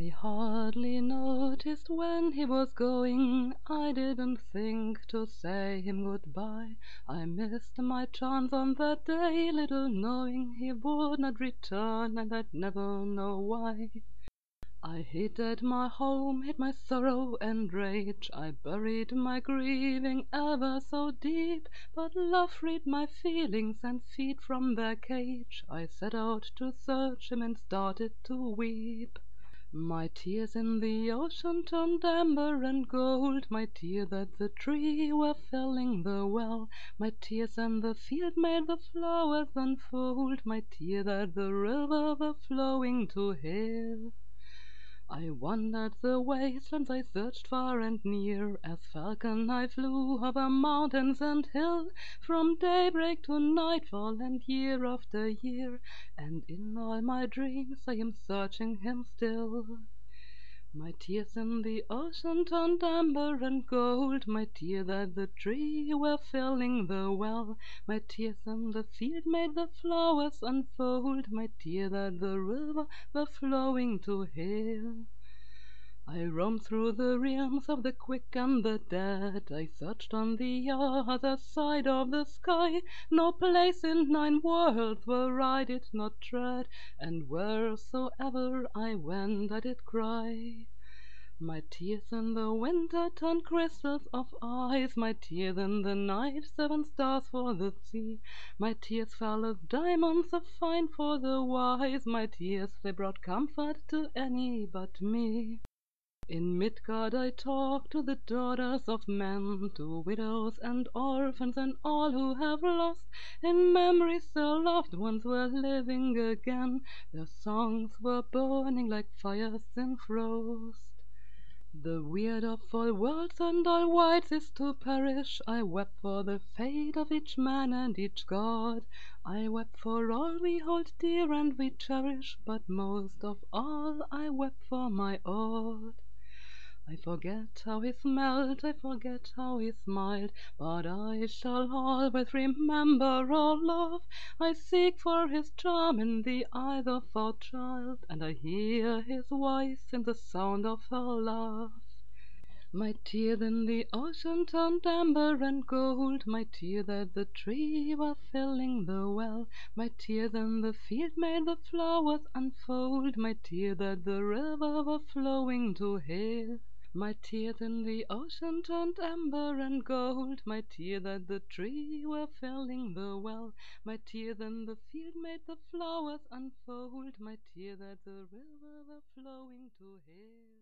I hardly noticed when he was going, I didn't think to say him goodbye. I missed my chance on that day, little knowing he would not return, and I'd never know why. I hid at my home, hid my sorrow and rage, I buried my grieving ever so deep, but love freed my feelings and feet from their cage. I set out to search him and started to weep. My tears in the ocean turned amber and gold, my tear that the tree were filling the well, my tears and the field made the flowers unfold, my tear that the river were flowing to heal. I wandered the wastelands, I searched far and near, as falcon I flew over mountains and hill, from daybreak to nightfall and year after year, and in all my dreams I am searching him still. My tears in the ocean turned amber and gold, my tear that the tree were filling the well, my tears in the field made the flowers unfold, my tear that the river were flowing to heal. I roamed through the realms of the quick and the dead, I searched on the other side of the sky, no place in 9 worlds where I did not tread, and wheresoever I went I did cry. My tears in the winter turned crystals of ice, my tears in the night 7 stars for the sea, my tears fell as diamonds of fine for the wise, my tears they brought comfort to any but me. In Midgard I talk to the daughters of men, to widows and orphans and all who have lost in memories their loved ones were living again, their songs were burning like fires in frost. The weird of all worlds and all wights is to perish. I wept for the fate of each man and each god. I wept for all we hold dear and we cherish, but most of all I wept for my Odd. I forget how he smelt, I forget how he smiled, but I shall always remember our love. I seek for his charm in the eyes of our child, and I hear his voice in the sound of her laugh. My tears in the ocean turned amber and gold, my tear that the tree was filling the well, my tears in the field made the flowers unfold, my tear that the river was flowing to heal. My tears in the ocean turned amber and gold, my tear that the tree were filling the well, my tears in the field made the flowers unfold, my tear that the river were flowing to heal.